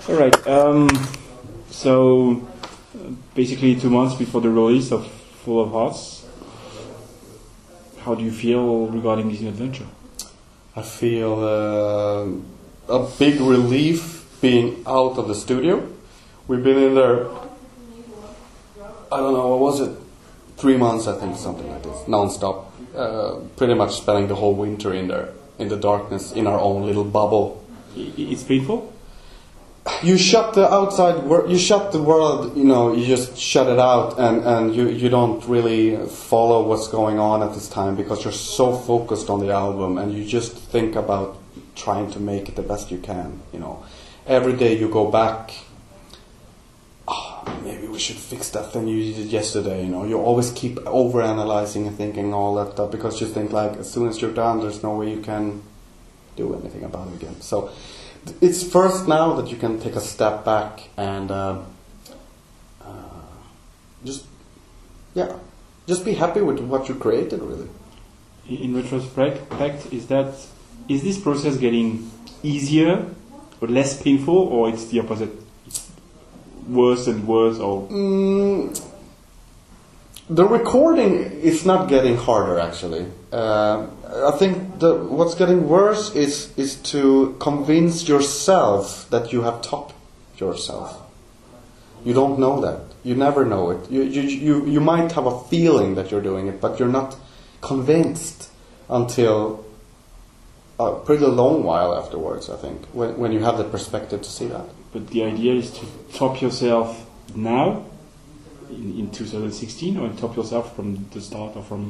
All right. So basically 2 months before the release of Full of Hearts, how do you feel regarding this new adventure? I feel a big relief being out of the studio. We've been in there, I don't know, what was it? 3 months, I think, something like this, non-stop. Pretty much spending the whole winter in there, in the darkness, in our own little bubble. It's painful? You shut the outside world, you shut the world, you just shut it out, and you don't really follow what's going on at this time because you're so focused on the album, and you just think about trying to make it the best you can, Every day you go back, maybe we should fix that thing you did yesterday, You always keep over-analyzing and thinking all that stuff because you think like as soon as you're done, there's no way you can do anything about it again. So it's first now that you can take a step back and just be happy with what you created, really. In retrospect, is this process getting easier or less painful, or it's the opposite? It's worse and worse, or the recording is not getting harder, actually. I think what's getting worse is to convince yourself that you have topped yourself. You don't know that. You never know it. You might have a feeling that you're doing it, but you're not convinced until a pretty long while afterwards, I think, when you have the perspective to see that. But the idea is to top yourself now, in 2016, or top yourself from the start, or from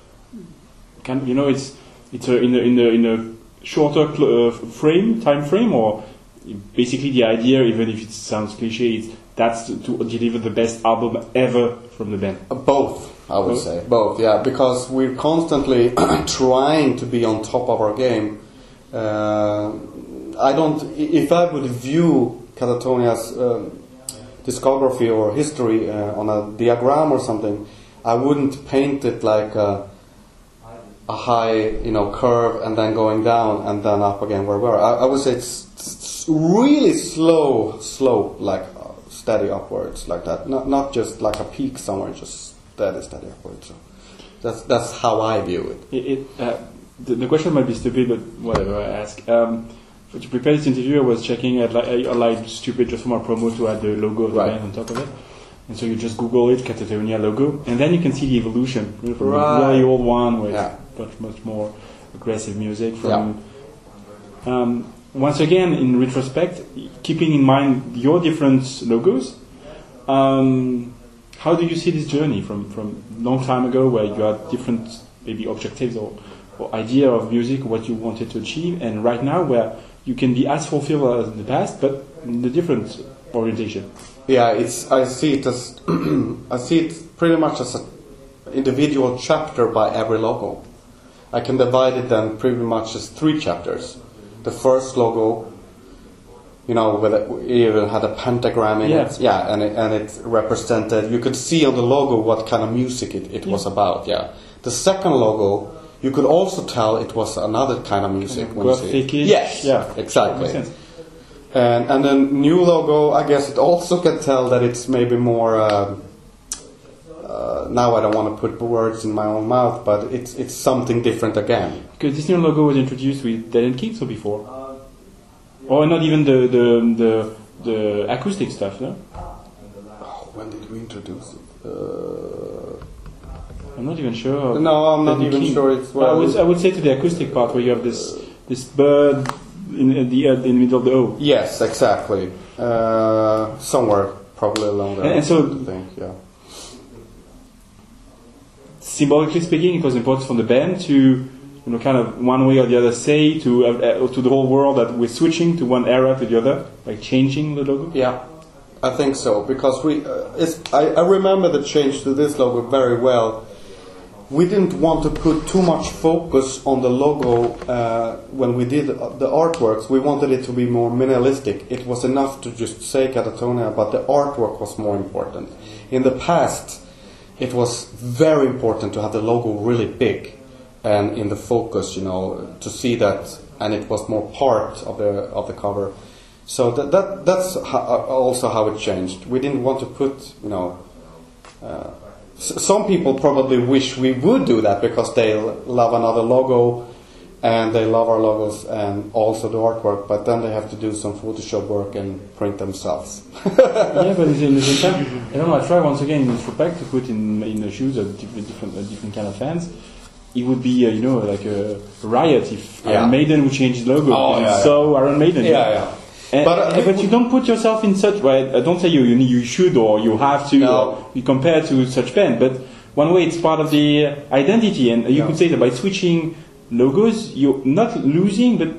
it's in a shorter time frame, or basically the idea, even if it sounds cliche, that's to deliver the best album ever from the band. Both, I would say. Both, yeah, because we're constantly trying to be on top of our game. If I would view Katatonia's discography or history on a diagram or something, I wouldn't paint it like a high, curve and then going down and then up again where we are. I would say it's really slow slope, like steady upwards, like that. Not just like a peak somewhere, just steady upwards. So that's how I view it. The question might be stupid, but whatever, I ask. To prepare this interview, I was checking at like stupid just for my promo to add the logo of the band on top of it. And so you just Google it, Katatonia logo, and then you can see the evolution from a really old one with much more aggressive music. Once again, in retrospect, keeping in mind your different logos, how do you see this journey from long time ago, where you had different maybe objectives or idea of music, what you wanted to achieve, and right now where you can be as fulfilled as in the past, but in a different orientation? Yeah, I see it pretty much as an individual chapter by every logo. I can divide it then pretty much as 3 chapters. The first logo, it even had a pentagram in it. Yeah, and it represented. You could see on the logo what kind of music it was about. Yeah. The second logo, you could also tell it was another kind of music. When you see it. Yes. Yeah. Exactly. And then new logo, I guess it also can tell that it's maybe more. Now I don't want to put words in my own mouth, but it's something different again. Because this new logo was introduced with Dead and Kids or before, or not even the acoustic stuff, no? When did we introduce it? I'm not even sure. No, I'm not even sure. It's I would say to the acoustic part where you have this bird in the middle of the O. Yes, exactly. Somewhere probably along there. And so, I think, yeah. Symbolically speaking, it was important for the band to, kind of one way or the other say to the whole world that we're switching to one era to the other, like changing the logo. Yeah, I think so, because I remember the change to this logo very well. We didn't want to put too much focus on the logo when we did the artworks. We wanted it to be more minimalistic. It was enough to just say Katatonia, but the artwork was more important. In the past, it was very important to have the logo really big and in the focus, to see that, and it was more part of the cover. So that's also how it changed. We didn't want to put, some people probably wish we would do that because they love another logo and they love our logos and also the artwork, but then they have to do some Photoshop work and print themselves. Yeah, but in the same time, I don't know, I try once again in respect to put in the shoes of different kind of fans. It would be, like a riot if Iron Maiden would change the logo. So Iron Maiden. Yeah. But you don't put yourself in such way. I don't say you should or you have to or you compare to such band. But one way it's part of the identity, and you could say that by switching logos, you're not losing, but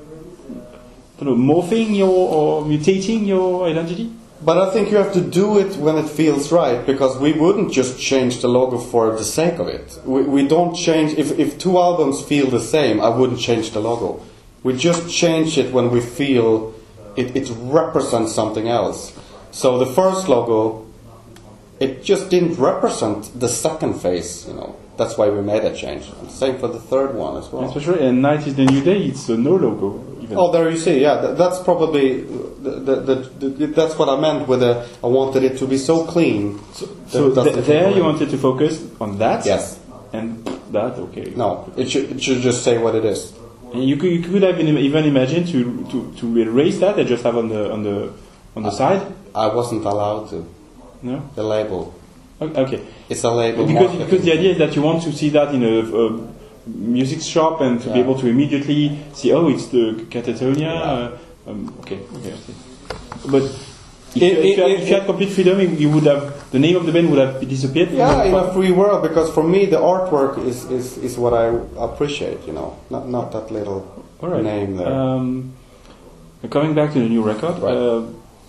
morphing or mutating your identity. But I think you have to do it when it feels right, because we wouldn't just change the logo for the sake of it. We don't change if two albums feel the same. I wouldn't change the logo. We just change it when we feel it represents something else. So the first logo, it just didn't represent the second phase, That's why we made a change. And same for the third one as well. Especially, and Night is the New Day, it's no logo. Even. Oh, there you see. Yeah, that's probably that's what I meant with I wanted it to be so clean. So there you wanted to focus on that. Yes. And that okay. No, it should just say what it is. And you could have even imagined to erase that and just have on the side. I wasn't allowed to. No. The label. Okay. It's a label. Because the idea is that you want to see that in a music shop and to be able to immediately see, it's the Catatonia. Okay. But if you had complete freedom, you would have the name of the band would have disappeared. Yeah, in a free world, because for me the artwork is what I appreciate. Not that little name there. Coming back to the new record. Right.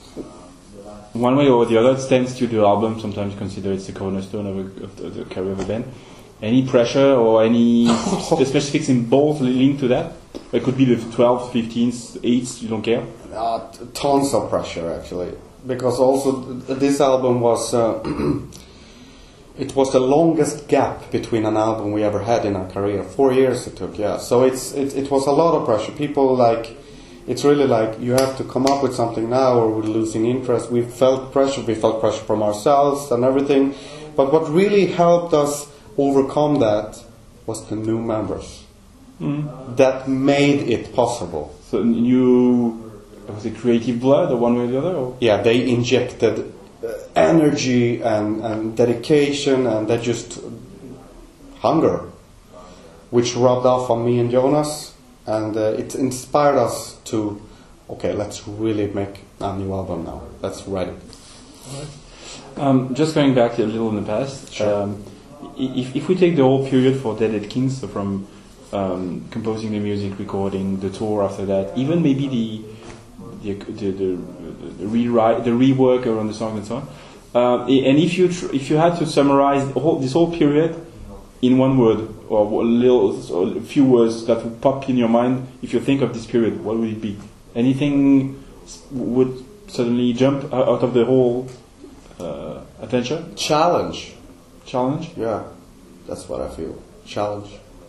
One way or the other, it stands to the album. Sometimes consider it's the cornerstone of the career of a band. Any pressure or any specifics in both linked to that? It could be the 12th, 15th, 8th, you don't care? Tons of pressure, actually. Because also this album was... it was the longest gap between an album we ever had in our career. 4 years it took, yeah. So it was a lot of pressure. People it's really like you have to come up with something now or we're losing interest. We felt pressure from ourselves and everything. But what really helped us overcome that was the new members. That made it possible. So was it creative blood or one way or the other? Or? Yeah, they injected energy and dedication and they just hunger, which rubbed off on me and Jonas. And it inspired us to, let's really make a new album now. Let's write it. Right. Just going back a little in the past, sure. If we take the whole period for Dead Kings, so from composing the music, recording, the tour after that, even maybe the rewrite, the rework around the song and so on, and if you had to summarize this whole period in one word or a few words that would pop in your mind if you think of this period, what would it be? Anything would suddenly jump out of the whole adventure? Challenge. Yeah, that's what I feel. Challenge.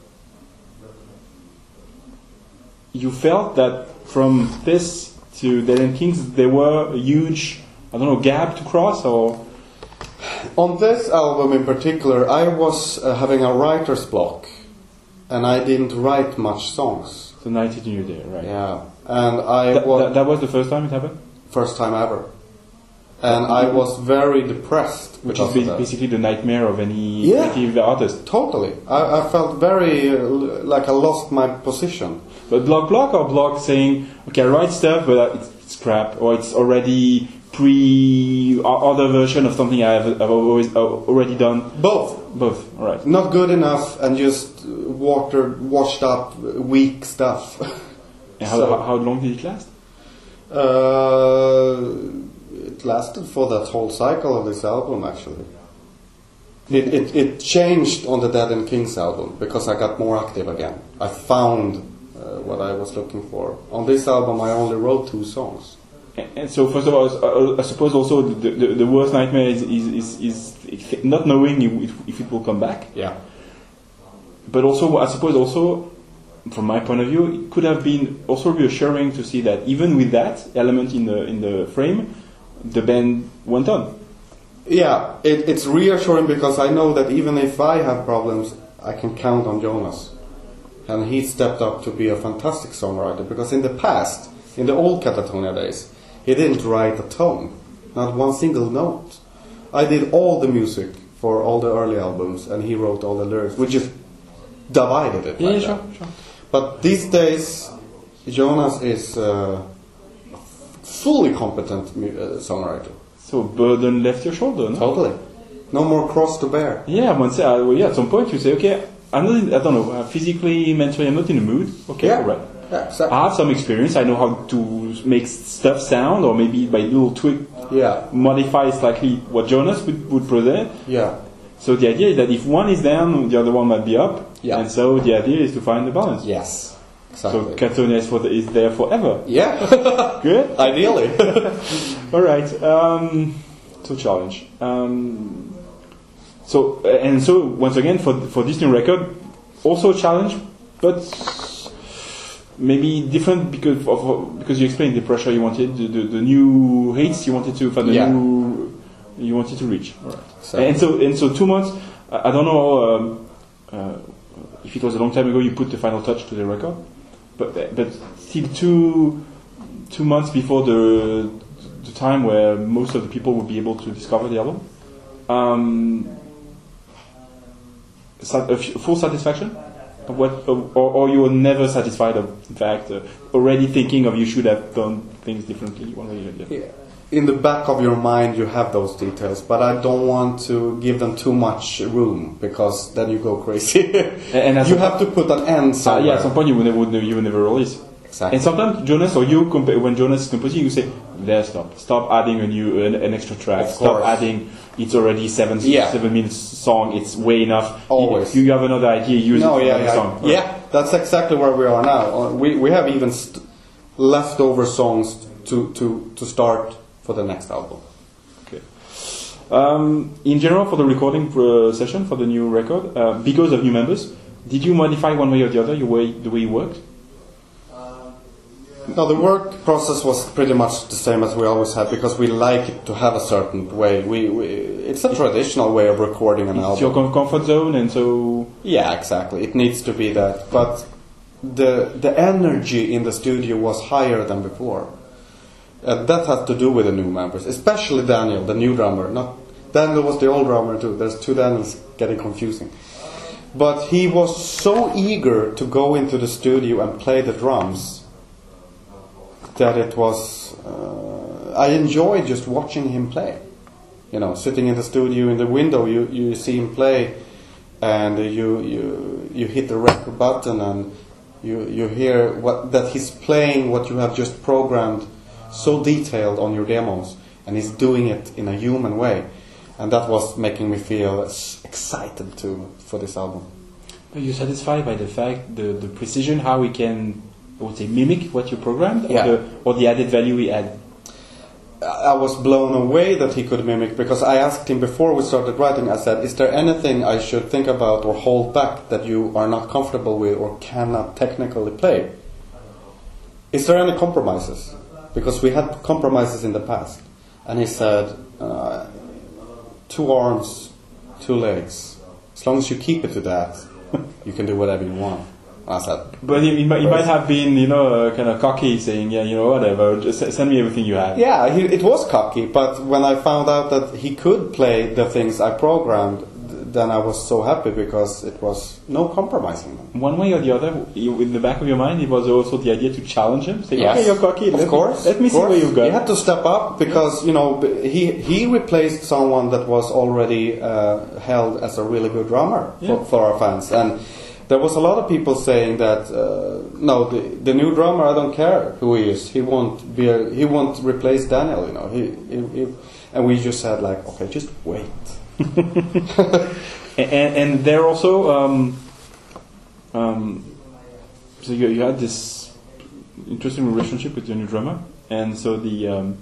You felt that from this to Dead Kings there were a huge, gap to cross, or? On this album in particular, I was having a writer's block, and I didn't write much songs. So 19 New Day, right? Yeah, and that was the first time it happened? First time ever. And I was very depressed. Which is basically the nightmare of any creative artist. Totally. I felt very like I lost my position. But block or block saying, okay, I write stuff, but it's crap, or it's already other version of something I've already done? Both, all right. Not good enough and just washed up, weak stuff. And how long did it last? It lasted for that whole cycle of this album, actually. It changed on the Dead Kings album because I got more active again. I found what I was looking for. On this album, I only wrote 2 songs. And so, first of all, I suppose also the worst nightmare is not knowing if it will come back. Yeah. But also, I suppose also, from my point of view, it could have been also reassuring to see that even with that element in the frame, the band went on. Yeah, it's reassuring because I know that even if I have problems, I can count on Jonas. And he stepped up to be a fantastic songwriter, because in the past, in the old Katatonia days, he didn't write a tone, not one single note. I did all the music for all the early albums, and he wrote all the lyrics. We just divided it. Yeah, like sure. But these days, Jonas is a fully competent songwriter. So burden left your shoulder, no? Totally. No more cross to bear. Yeah, at some point you say, okay, I don't know, physically, mentally, I'm not in the mood. Okay, Yeah. all right. Yeah, exactly. I have some experience. I know how to make stuff sound, or maybe by little tweak, Yeah. modify slightly what Jonas would present. Yeah. So the idea is that if one is down, the other one might be up. Yeah. And so the idea is to find the balance. Yes. So Exactly. Katatonia is there forever. Yeah. Good. Ideally. All right. So challenge. So once again for this new record, also a challenge, but maybe different because you explained the pressure you wanted, the new heights you wanted to find, you wanted to reach. All right. Exactly. And so 2 months. I don't know if it was a long time ago you put the final touch to the record, but still 2 months before the time where most of the people will be able to discover the album. Full satisfaction of what, or you were never satisfied of, in fact, already thinking of you should have done things differently one way or the other. Yeah. In the back of your mind you have those details, but I don't want to give them too much room, because then you go crazy. And you have to put an end somewhere. Yeah, at some point you will never release. Exactly. And sometimes Jonas or you, when Jonas is composing, you say, "There, stop adding an extra track. Of Stop course. adding. It's already 7 minutes song. It's way enough. Always. You have another idea. Use it for another song. Yeah, that's exactly where we are now. We have even leftover songs to start for the next album. Okay. In general, for the recording session for the new record, because of new members, did you modify one way or the other the way you worked? No, the work process was pretty much the same as we always had, because we like it to have a certain way. It's a traditional way of recording an album. It's your comfort zone, and so... Yeah, exactly. It needs to be that. But the energy in the studio was higher than before. That has to do with the new members, especially Daniel, the new drummer. Daniel was the old drummer too. There's two Daniels, getting confusing. But he was so eager to go into the studio and play the drums that it was... I enjoyed just watching him play. You know, sitting in the studio in the window, you see him play, and you hit the record button, and you hear that he's playing what you have just programmed so detailed on your demos, and he's doing it in a human way, and that was making me feel excited for this album. Are you satisfied by the fact, the precision, how we can, I would say, mimic what you programmed, or the added value we add? I was blown away that he could mimic, because I asked him before we started writing, I said, is there anything I should think about or hold back that you are not comfortable with or cannot technically play? Is there any compromises? Because we had compromises in the past. And he said, 2 arms, 2 legs. As long as you keep it to that, you can do whatever you want. I said, but he might have been, kind of cocky, saying, whatever, just send me everything you have. Yeah, it was cocky, but when I found out that he could play the things I programmed, then I was so happy, because it was no compromising them. One way or the other, in the back of your mind, it was also the idea to challenge him, say, yes. Okay, you're cocky, let me see what you've got. He had to step up, because, he replaced someone that was already held as a really good drummer for our fans. And there was a lot of people saying that no, the new drummer, I don't care who he is, he won't replace Daniel, and we just said like, okay, just wait. and there also so you had this interesting relationship with your new drummer, and so the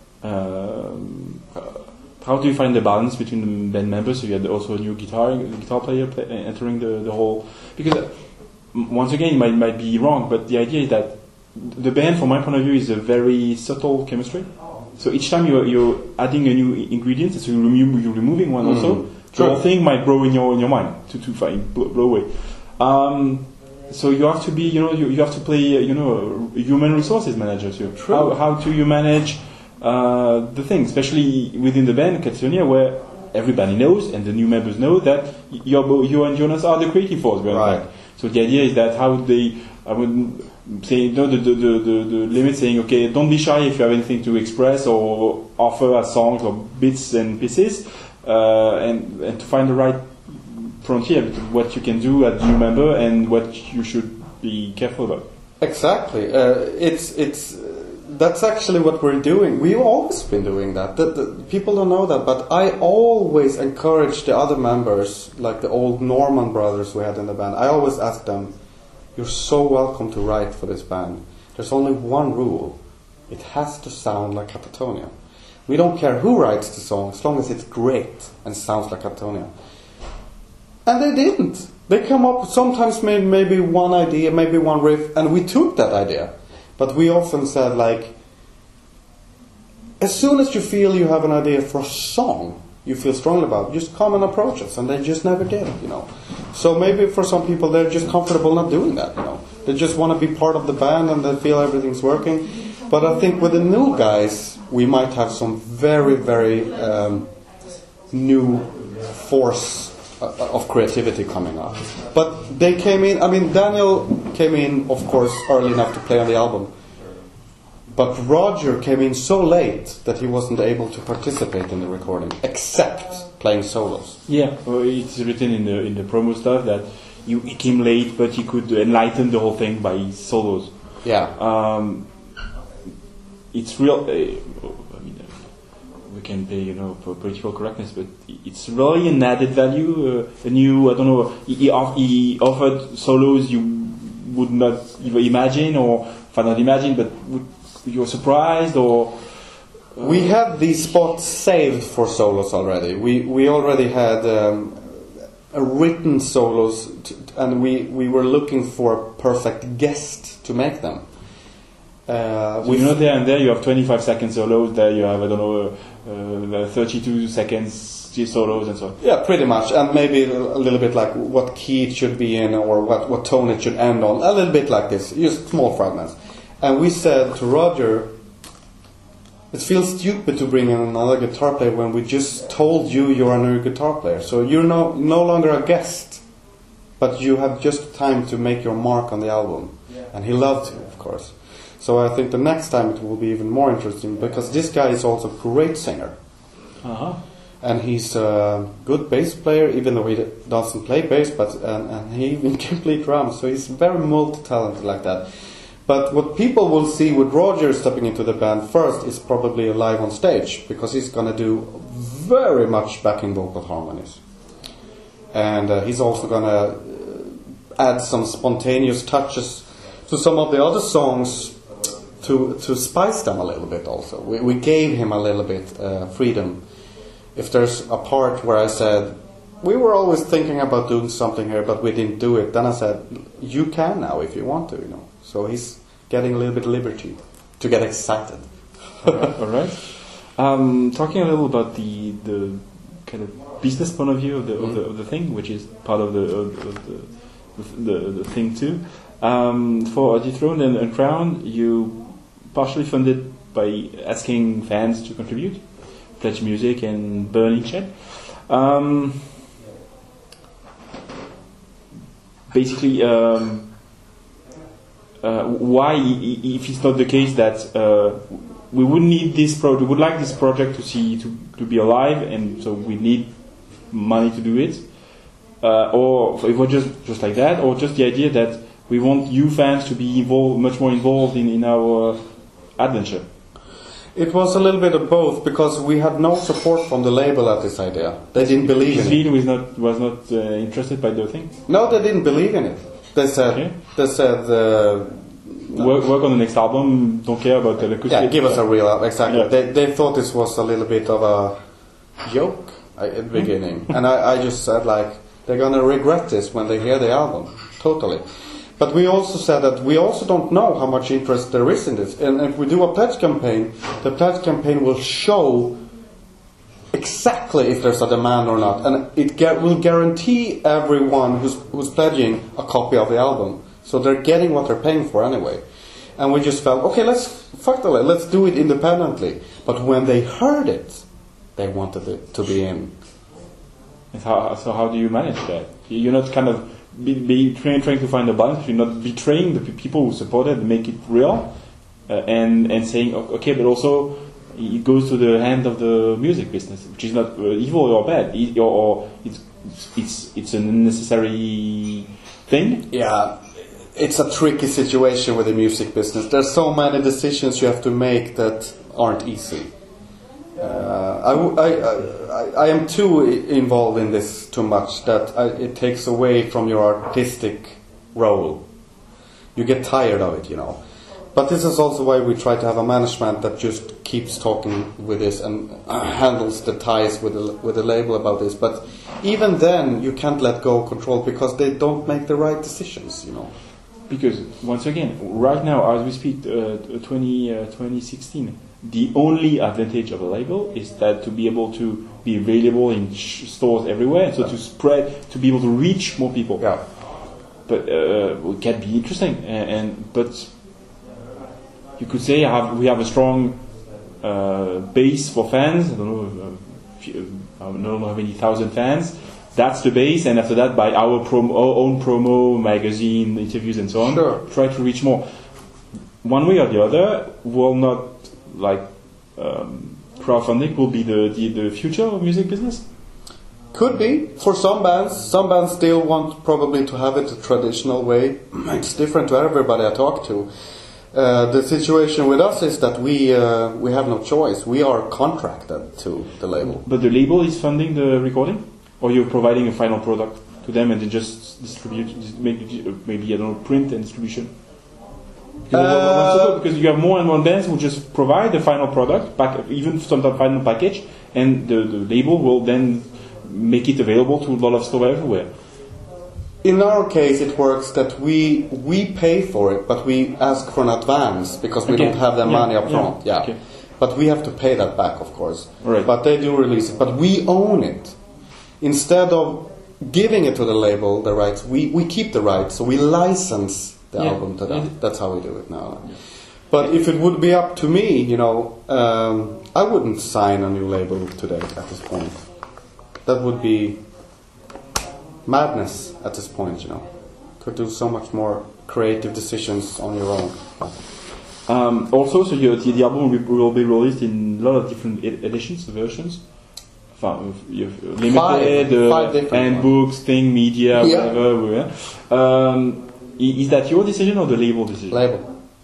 how do you find the balance between the band members? So you had also a new guitar player entering the whole, because once again, it might be wrong, but the idea is that the band, from my point of view, is a very subtle chemistry. So each time you're adding a new ingredient, so you're removing one also, the whole thing might grow in your mind to blow away. So you have to be, you have to play, a human resources manager too. How do you manage the thing, especially within the band, Catatonia, where everybody knows and the new members know that you and Jonas are the creative force behind right. that. So the idea is that how they, I would say, the limit saying, okay, don't be shy if you have anything to express or offer as songs or bits and pieces, and to find the right frontier between what you can do as a new member and what you should be careful about. Exactly. That's actually what we're doing. We've always been doing that. People don't know that, but I always encourage the other members, like the old Norman brothers we had in the band. I always ask them, "You're so welcome to write for this band. There's only one rule: it has to sound like Catatonia. We don't care who writes the song, as long as it's great and sounds like Catatonia." And they didn't. They come up sometimes maybe one idea, maybe one riff, and we took that idea. But we often said, like, as soon as you feel you have an idea for a song you feel strongly about, just come and approach us. And they just never did, So maybe for some people they're just comfortable not doing that, They just want to be part of the band and they feel everything's working. But I think with the new guys, we might have some very, very new force of creativity coming up. But they came in, Daniel came in, of course, early enough to play on the album. But Roger came in so late that he wasn't able to participate in the recording, except playing solos. Yeah, well, it's written in the promo stuff that he came late, but he could enlighten the whole thing by his solos. Yeah. It's real. We can pay, for political correctness, but it's really an added value. A new, I don't know. He offered solos you would not even imagine, or not imagine, but you're surprised, or. We had these spots saved for solos already. We already had written solos, and we were looking for a perfect guest to make them. So there and there you have 25 second solos, there you have, 32 seconds solos and so on. Yeah, pretty much, and maybe a little bit like what key it should be in, or what tone it should end on, a little bit like this, just small fragments. And we said to Roger, it feels stupid to bring in another guitar player when we just told you're a new guitar player. So you're no longer a guest, but you have just time to make your mark on the album. Yeah. And he loved it, of course. So I think the next time it will be even more interesting, because this guy is also a great singer. Uh-huh. And he's a good bass player, even though he doesn't play bass, and he even can play drums. So he's very multi-talented like that. But what people will see with Roger stepping into the band first is probably live on stage, because he's going to do very much backing vocal harmonies. And he's also going to add some spontaneous touches to some of the other songs to spice them a little bit also. We gave him a little bit freedom. If there's a part where I said, we were always thinking about doing something here, but we didn't do it, then I said, you can now if you want to, So he's getting a little bit of liberty to get excited. All right. Talking a little about the kind of business point of view of the thing, which is part of the thing too. For Dethroned and Crown, you partially funded by asking fans to contribute, pledge music and burning check. Basically, why, if it's not the case that we would need this project, we would like this project to be alive, and so we need money to do it, or if it was just like that, or just the idea that we want you fans to be much more involved in our adventure. It was a little bit of both, because we had no support from the label at this idea. They didn't believe in it. Sweden was not interested by the thing? No, they didn't believe in it. They said, work on the next album, don't care about the acoustic. Yeah, give us a real album, exactly. Yeah. They thought this was a little bit of a joke at the beginning. And I just said, they're going to regret this when they hear the album. Totally. But we also said that we also don't know how much interest there is in this. And if we do a pledge campaign, the pledge campaign will show exactly if there's a demand or not. And it will guarantee everyone who's pledging a copy of the album. So they're getting what they're paying for anyway. And we just felt, okay, let's do it independently. But when they heard it, they wanted it to be in. So how do you manage that? You're not kind of trying to find a balance. You're not betraying the people who support it, make it real, and saying, okay, but also it goes to the hand of the music business, which is not evil or bad, or it's a necessary thing. Yeah. It's a tricky situation with the music business. There's so many decisions you have to make that aren't easy. I am too involved in this too much that it takes away from your artistic role. You get tired of it, you know. But this is also why we try to have a management that just keeps talking with this and handles the ties with the label about this. But even then, you can't let go of control because they don't make the right decisions, you know. Because, once again, right now, as we speak, 2016, the only advantage of a label is that to be able to be available in stores everywhere, so to spread, to be able to reach more people. Yeah. But it can be interesting, but you could say we have a strong base for fans. I don't know how many thousand fans. That's the base, and after that, by our own promo, magazine, interviews, and so on, try to reach more. One way or the other, will not crowdfunding will be the future of music business. Could be for some bands. Some bands still want probably to have it the traditional way. It's different to everybody I talk to. The situation with us is that we have no choice. We are contracted to the label. But the label is funding the recording, or you're providing a final product to them and they just distribute, maybe I don't know, print and distribution. Because you have more and more bands who just provide the final product, even sometimes final package, and the label will then make it available to a lot of stores everywhere. In our case, it works that we pay for it, but we ask for an advance because we don't have the money up front. Yeah. Okay. But we have to pay that back, of course. Right. But they do release it. But we own it. Instead of giving it to the label, the rights, we keep the rights, so we license the album to them. That's how we do it now. Yeah. But if it would be up to me, you know, I wouldn't sign a new label today at this point. That would be madness at this point, you know. Could do so much more creative decisions on your own. Also, so the album will be released in a lot of different editions, versions. You've limited, five different handbooks, thing, media, whatever. Is that your decision or the label decision? Label.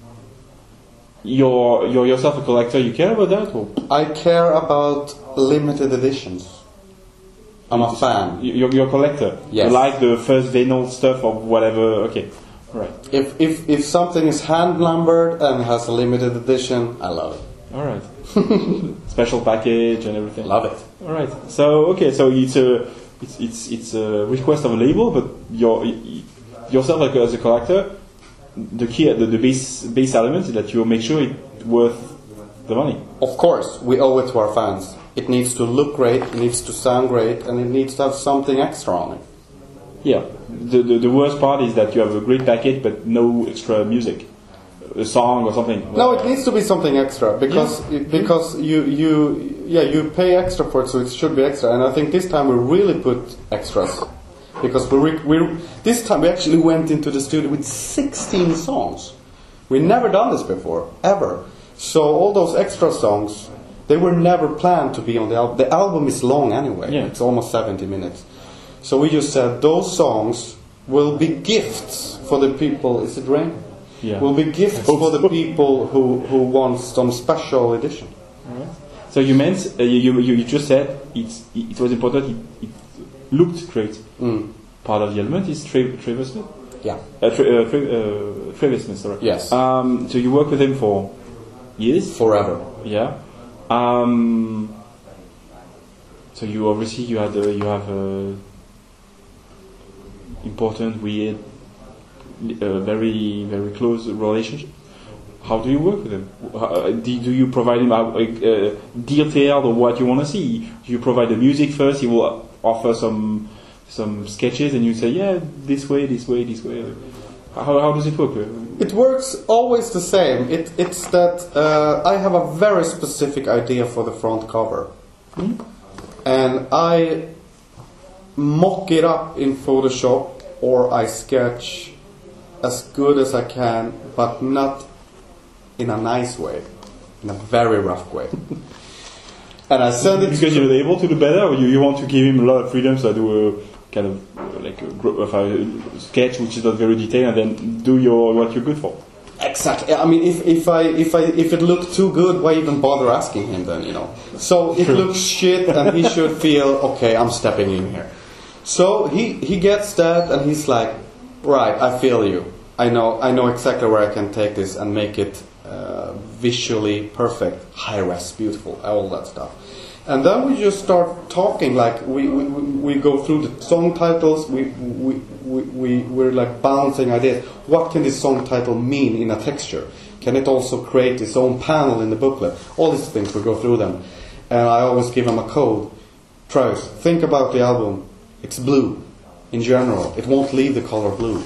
You're yourself a collector. You care about that? Or? I care about limited editions. I'm a fan. You're a collector. Yes. You like the first vinyl stuff or whatever. Okay, right. If something is hand numbered and has a limited edition, I love it. All right. Special package and everything. Love it. All right. So so it's a request of a label, but yourself as a collector, the key, the base element is that you make sure it's worth the money. Of course, we owe it to our fans. It needs to look great, it needs to sound great, and it needs to have something extra on it. Yeah. The worst part is that you have a great package but no extra music, a song or something. No, it needs to be something extra because you pay extra for it, so it should be extra. And I think this time we really put extras because this time we actually went into the studio with 16 songs. We never done this before, ever. So all those extra songs, they were never planned to be on the album. The album is long anyway. Yeah. It's almost 70 minutes. So we just said those songs will be gifts for the people. Is it rain? Yeah. Will be gifts for the people who want some special edition. Right. So you meant you just said it was important. It looked great. Part of the element is Trevor Smith. Yeah. Trevor Smith. Sorry. Yes. So you worked with him for years. Forever. Yeah. So you obviously you have important weird a very very close relationship. How do you work with him? Do you provide him detail of what you want to see? Do you provide the music first? He will offer some sketches, and you say, yeah, this way. How does it work? It works always the same. It's that I have a very specific idea for the front cover, and I mock it up in Photoshop, or I sketch as good as I can, but not in a nice way, in a very rough way. And I send it because you're able to do better, or you want to give him a lot of freedom, so I do a kind of like a sketch which is not very detailed, and then do what you're good for. Exactly. I mean, if it looked too good, why even bother asking him then? So it looks shit, and he should feel okay. I'm stepping in here. So he gets that, and he's like, right, I feel you. I know exactly where I can take this and make it visually perfect, high res, beautiful, all that stuff. And then we just start talking. Like we go through the song titles. We're like bouncing ideas. What can this song title mean in a texture? Can it also create its own panel in the booklet? All these things, we go through them. And I always give him a code. Travis, think about the album. It's blue in general. It won't leave the color blue.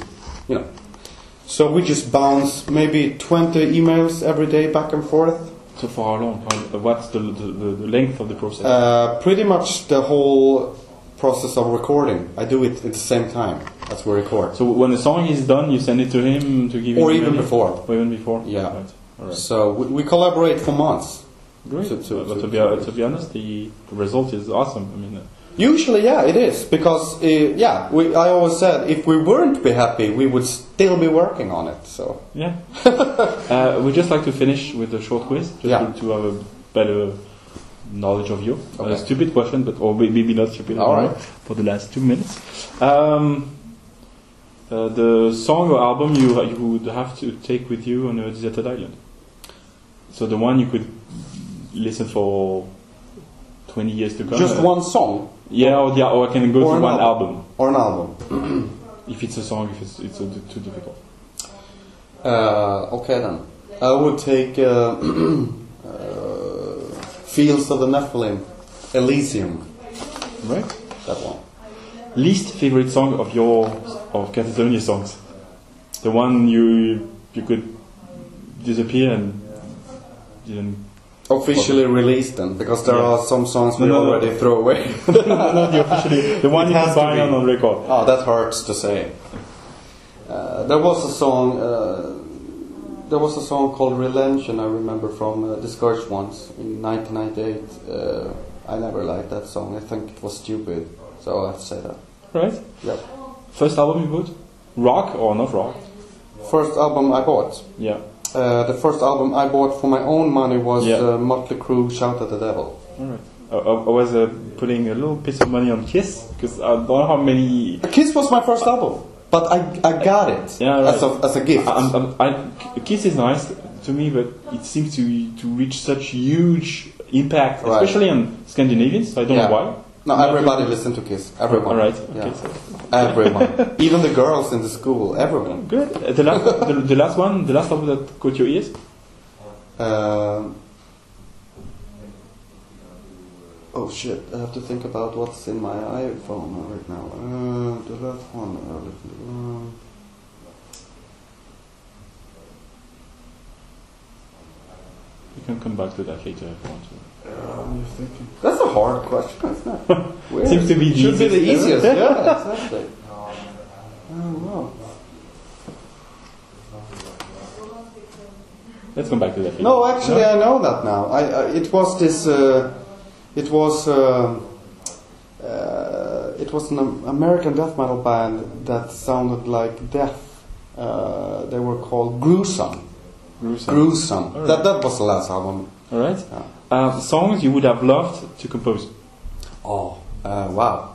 So we just bounce maybe 20 emails every day back and forth. So for how long? What's the length of the process? Pretty much the whole process of recording. I do it at the same time as we record. So when the song is done, you send it to him to give him... Or even before. Or even before? Yeah. Right. All right. So we collaborate for months. Great. To be honest, the result is awesome. I mean... Usually, yeah, it is. Because, I always said, if we weren't be happy, we would still be working on it. So yeah. We'd just like to finish with a short quiz, just to have a better knowledge of you. Okay. A stupid question, or maybe not stupid. All right. For the last 2 minutes. The song or album you would have to take with you on a deserted island. So the one you could listen for 20 years to come. Just one song? Yeah, or I can go to one album. Or an album. If it's a song, if it's too difficult. Okay then. I would take Fields of the Nephilim, Elysium. Right. That one. Least favorite song of Catatonia songs. The one you could disappear and didn't officially released them, because there are some songs we already throw away. Not the officially. The one you can buy on record. Oh, that hurts to say. There was a song. There was a song called "Relention." I remember from Discouraged Ones in 1998. I never liked that song. I think it was stupid. So I have to say that. Right. Yep. First album you bought? Rock or not rock? First album I bought. Yeah. The first album I bought for my own money was Motley Crue, "Shout at the Devil." Alright. I was putting a little piece of money on Kiss, because I don't know how many... Kiss was my first album, but I got it as a gift. Kiss is nice to me, but it seems to reach such huge impact, especially on Scandinavians, so I don't know why. No, everybody listened to Kiss. Everyone. Alright. Yeah. Okay, so. Everyone. Even the girls in the school. Everyone. Good. The last album that caught your ears? Oh shit! I have to think about what's in my iPhone right now. The last one. You can come back to that later if you want to. I'm just thinking. That's a hard question, isn't it? Weird. Seems to be should be the easiest. Yeah, exactly. Oh wow. Let's come back to that later. No, actually, I know that now. It was this. It was an American death metal band that sounded like death. They were called Gruesome. Gruesome. Right. That was the last album. All right. Yeah. Songs you would have loved to compose. Oh, wow.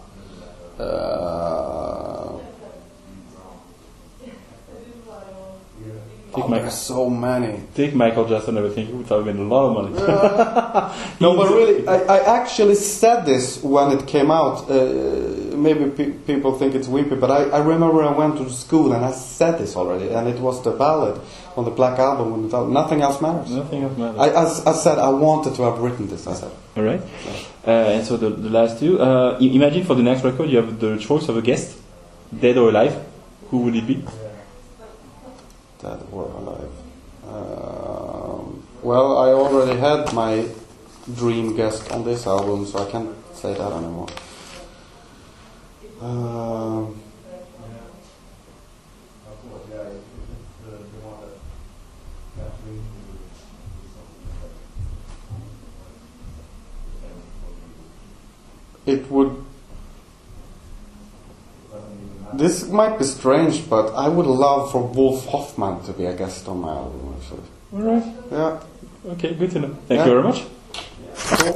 There's so many. Take Michael Jackson, I think it would have been a lot of money. No, but really, I actually said this when it came out. Maybe people think it's wimpy, but I remember I went to school and I said this already, and it was the ballad on the Black Album. When Nothing Else Matters. Nothing else matters. I said I wanted to have written this. I said. All right. And so the last two. Imagine for the next record you have the choice of a guest, dead or alive. Who would it be? Dead or alive. Well, I already had my dream guest on this album, so I can't say that anymore. It would. This might be strange, but I would love for Wolf Hoffman to be a guest on my album, actually. All right. Yeah. Okay, good to know. Thank you very much.